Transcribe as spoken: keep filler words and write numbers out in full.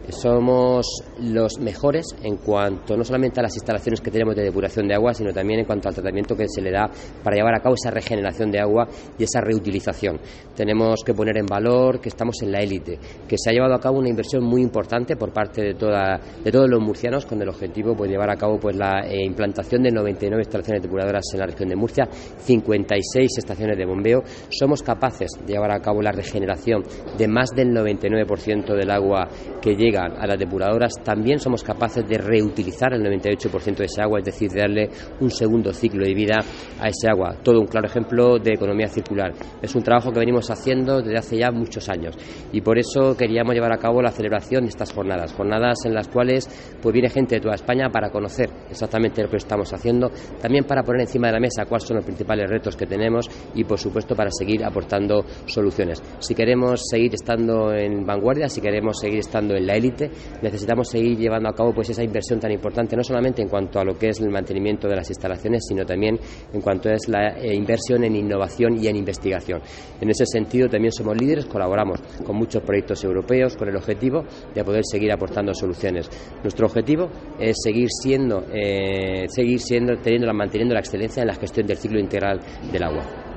Somos los mejores en cuanto no solamente a las instalaciones que tenemos de depuración de agua, sino también en cuanto al tratamiento que se le da para llevar a cabo esa regeneración de agua y esa reutilización. Tenemos que poner en valor que estamos en la élite, que se ha llevado a cabo una inversión muy importante por parte de, toda, de todos los murcianos, con el objetivo pues, de llevar a cabo pues, la eh, implantación de noventa y nueve instalaciones depuradoras en la región de Murcia, cincuenta y seis estaciones de bombeo. Somos capaces de llevar a cabo la regeneración de más del noventa y nueve por ciento del agua que llega a las depuradoras. También somos capaces de reutilizar el noventa y ocho por ciento de ese agua, es decir, de darle un segundo ciclo de vida a ese agua. Todo un claro ejemplo de economía circular. Es un trabajo que venimos haciendo desde hace ya muchos años y por eso queríamos llevar a cabo la celebración de estas jornadas, jornadas en las cuales pues viene gente de toda España para conocer exactamente lo que estamos haciendo, también para poner encima de la mesa cuáles son los principales retos que tenemos y por supuesto para seguir aportando soluciones. Si queremos seguir estando en vanguardia, si queremos seguir estando en la élite, necesitamos seguir llevando a cabo pues esa inversión tan importante, no solamente en cuanto a lo que es el mantenimiento de las instalaciones, sino también en cuanto es la eh, inversión en innovación y en investigación. En ese sentido también somos líderes, colaboramos con muchos proyectos europeos con el objetivo de poder seguir aportando soluciones. Nuestro objetivo es seguir siendo, eh, seguir siendo, teniendo, manteniendo la excelencia en la gestión del ciclo integral del agua.